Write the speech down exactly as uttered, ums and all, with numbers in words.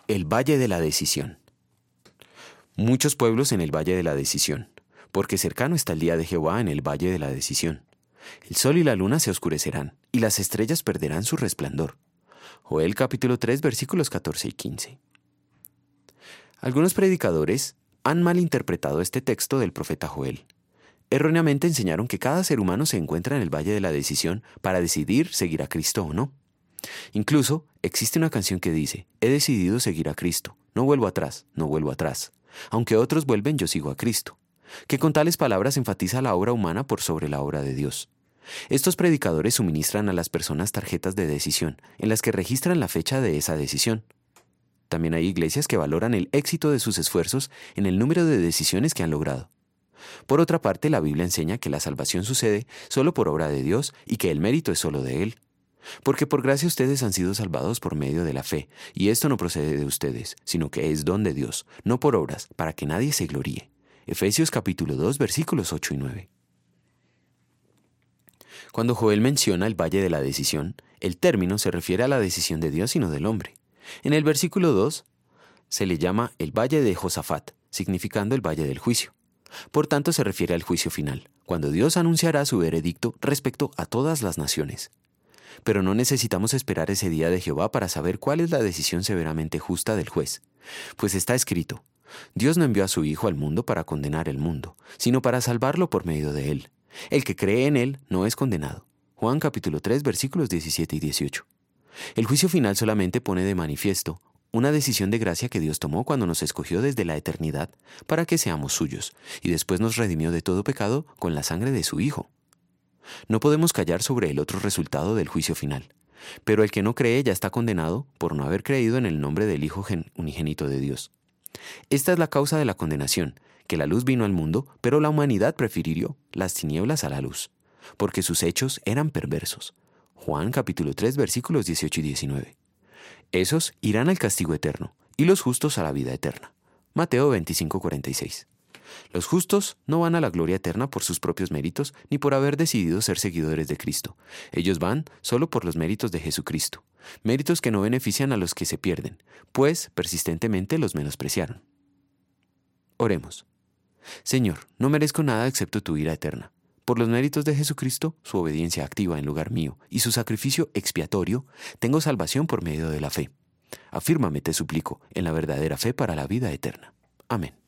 El Valle de la Decisión. Muchos pueblos en el Valle de la Decisión, porque cercano está el día de Jehová en el Valle de la Decisión. El sol y la luna se oscurecerán, y las estrellas perderán su resplandor. Joel capítulo tres, versículos catorce y quince. Algunos predicadores han malinterpretado este texto del profeta Joel. Erróneamente enseñaron que cada ser humano se encuentra en el Valle de la Decisión para decidir seguir a Cristo o no. Incluso existe una canción que dice: he decidido seguir a Cristo, no vuelvo atrás, no vuelvo atrás. Aunque otros vuelven, yo sigo a Cristo, que con tales palabras enfatiza la obra humana por sobre la obra de Dios. Estos predicadores suministran a las personas tarjetas de decisión, en las que registran la fecha de esa decisión. También hay iglesias que valoran el éxito de sus esfuerzos en el número de decisiones que han logrado. Por otra parte, la Biblia enseña que la salvación sucede solo por obra de Dios y que el mérito es solo de Él. Porque por gracia ustedes han sido salvados por medio de la fe, y esto no procede de ustedes, sino que es don de Dios, no por obras, para que nadie se gloríe. Efesios capítulo dos, versículos ocho y nueve. Cuando Joel menciona el Valle de la Decisión, el término se refiere a la decisión de Dios y no del hombre. En el versículo dos se le llama el Valle de Josafat, significando el Valle del Juicio. Por tanto, se refiere al juicio final, cuando Dios anunciará su veredicto respecto a todas las naciones. Pero no necesitamos esperar ese día de Jehová para saber cuál es la decisión severamente justa del juez. Pues está escrito: Dios no envió a su Hijo al mundo para condenar el mundo, sino para salvarlo por medio de él. El que cree en él no es condenado. Juan capítulo tres, versículos diecisiete y dieciocho. El juicio final solamente pone de manifiesto una decisión de gracia que Dios tomó cuando nos escogió desde la eternidad para que seamos suyos, y después nos redimió de todo pecado con la sangre de su Hijo. No podemos callar sobre el otro resultado del juicio final, pero el que no cree ya está condenado por no haber creído en el nombre del Hijo unigénito de Dios. Esta es la causa de la condenación, que la luz vino al mundo, pero la humanidad prefirió las tinieblas a la luz, porque sus hechos eran perversos. Juan capítulo tres, versículos dieciocho y diecinueve. Esos irán al castigo eterno, y los justos a la vida eterna. Mateo veinticinco, cuarenta y seis. Los justos no van a la gloria eterna por sus propios méritos ni por haber decidido ser seguidores de Cristo. Ellos van solo por los méritos de Jesucristo, méritos que no benefician a los que se pierden, pues persistentemente los menospreciaron. Oremos. Señor, no merezco nada excepto tu ira eterna. Por los méritos de Jesucristo, su obediencia activa en lugar mío y su sacrificio expiatorio, tengo salvación por medio de la fe. Afírmame, te suplico, en la verdadera fe para la vida eterna. Amén.